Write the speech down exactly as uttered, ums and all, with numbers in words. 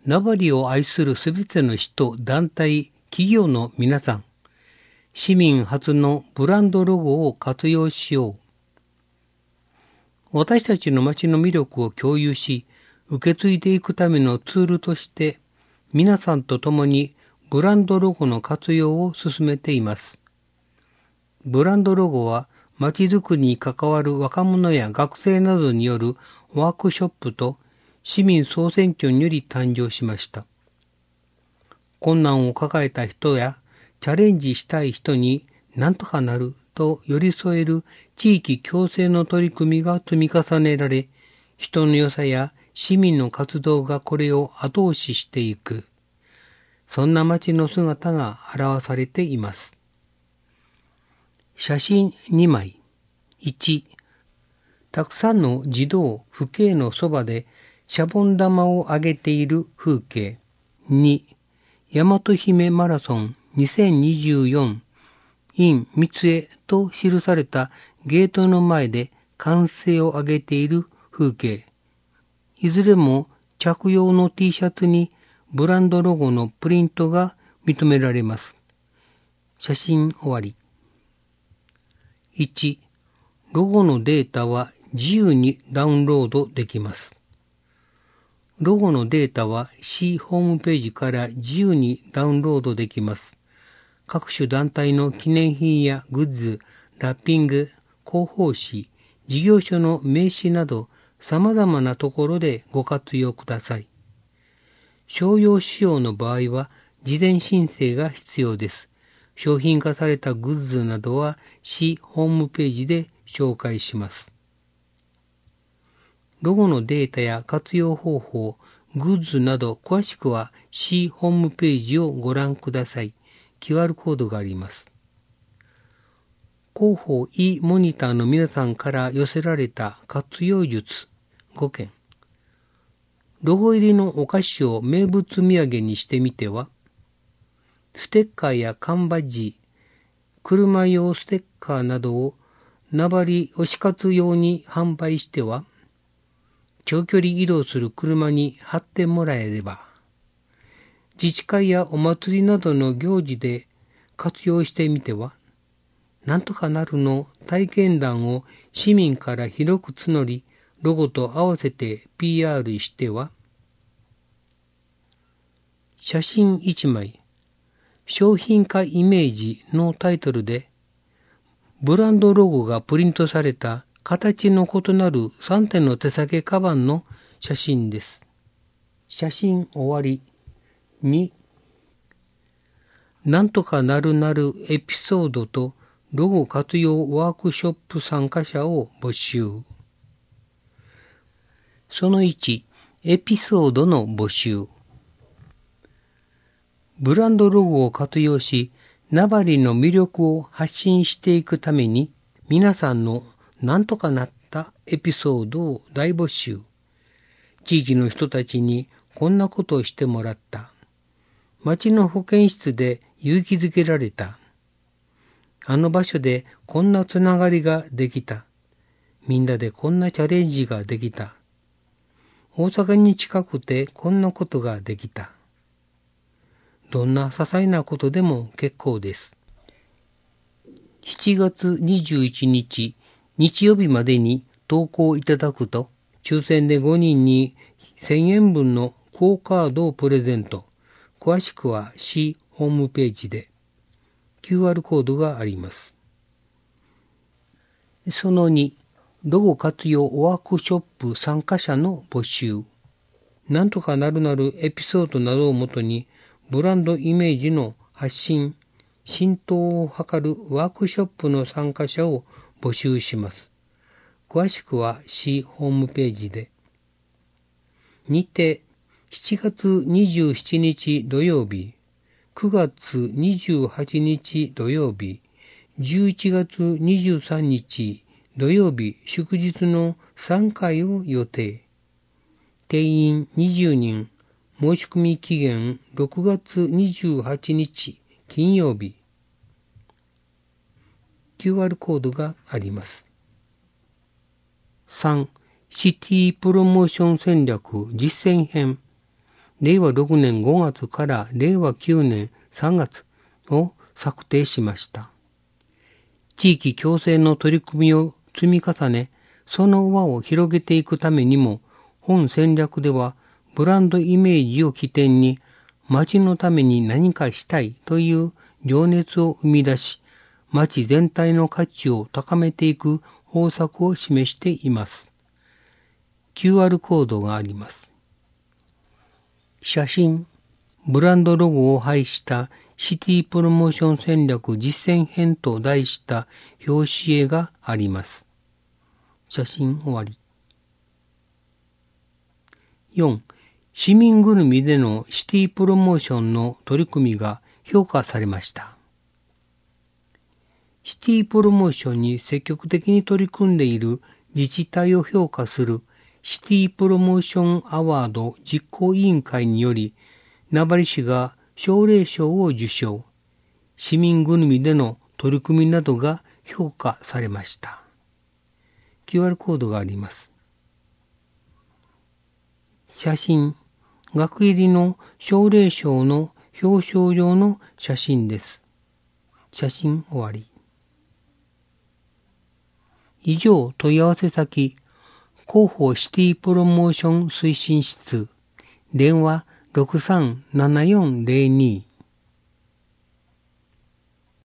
ナバリを愛するすべての人、団体、企業の皆さん、市民初のブランドロゴを活用しよう。私たちの街の魅力を共有し、受け継いでいくためのツールとして、皆さんと共にブランドロゴの活用を進めています。ブランドロゴは、街づくりに関わる若者や学生などによるワークショップと市民総選挙により誕生しました。困難を抱えた人やチャレンジしたい人になんとかなると寄り添える地域共生の取り組みが積み重ねられ、人の良さや市民の活動がこれを後押ししていく。そんな街の姿が表されています。写真にまい。いち、たくさんの児童、父兄のそばでシャボン玉をあげている風景。に、大和姫マラソンにせんにじゅうよん in 三重と記されたゲートの前で歓声を上げている風景。いずれも着用の T シャツにブランドロゴのプリントが認められます。写真終わり。いち、ロゴのデータは自由にダウンロードできます。ロゴのデータは市ホームページから自由にダウンロードできます。各種団体の記念品やグッズ、ラッピング、広報誌、事業所の名刺など様々なところでご活用ください。商用使用の場合は事前申請が必要です。商品化されたグッズなどは市ホームページで紹介します。ロゴのデータや活用方法、グッズなど詳しくは市ホームページをご覧ください。キューアール コードがあります。広報 e モニターの皆さんから寄せられた活用術ごけん。ロゴ入りのお菓子を名物土産にしてみては。ステッカーや缶バッジ、車用ステッカーなどを名張推し活用に販売しては、長距離移動する車に貼ってもらえれば、自治会やお祭りなどの行事で活用してみては、なんとかなるの体験談を市民から広く募り、ロゴと合わせて ピーアール しては、写真いちまい、商品化イメージのタイトルで、ブランドロゴがプリントされた形の異なるさんてんの手提げカバンの写真です。写真終わり。に、なんとかなるなるエピソードとロゴ活用ワークショップ参加者を募集。そのいち、エピソードの募集。ブランドロゴを活用し、名張の魅力を発信していくために、皆さんのなんとかなったエピソードを大募集。地域の人たちにこんなことをしてもらった。町の保健室で勇気づけられた。あの場所でこんなつながりができた。みんなでこんなチャレンジができた。大阪に近くてこんなことができた。どんな些細なことでも結構です。しちがつにじゅういちにち、日曜日までに投稿いただくと、抽選でごにんにせんえんぶんのクオカードをプレゼント。詳しくは市ホームページで キューアール コードがあります。そのに、ロゴ活用ワークショップ参加者の募集。なんとかなるなるエピソードなどをもとに、ブランドイメージの発信、浸透を図るワークショップの参加者を募集します。詳しくは市ホームページで。日程、しちがつにじゅうしちにち土曜日、くがつにじゅうはちにち土曜日、じゅういちがつにじゅうさんにち土曜日祝日のさんかいを予定。定員にじゅうにん、申し込み期限ろくがつにじゅうはちにち金曜日。キューアール コードがあります。さん、シティプロモーション戦略実践編。 れいわろくねんごがつかられいわきゅうねんさんがつを策定しました。地域共生の取り組みを積み重ね、その輪を広げていくためにも、本戦略ではブランドイメージを起点に、町のために何かしたいという情熱を生み出し、町全体の価値を高めていく方策を示しています。キューアール コードがあります。写真、ブランドロゴを配したシティプロモーション戦略実践編と題した表紙絵があります。写真終わり。よん. 市民ぐるみでのシティプロモーションの取り組みが評価されました。シティプロモーションに積極的に取り組んでいる自治体を評価するシティプロモーションアワード実行委員会により、名張市が奨励賞を受賞、市民ぐるみでの取り組みなどが評価されました。キューアール コードがあります。写真、学入りの奨励賞の表彰状の写真です。写真終わり。以上、問い合わせ先、広報シティプロモーション推進室、電話ろくさんななよんぜろに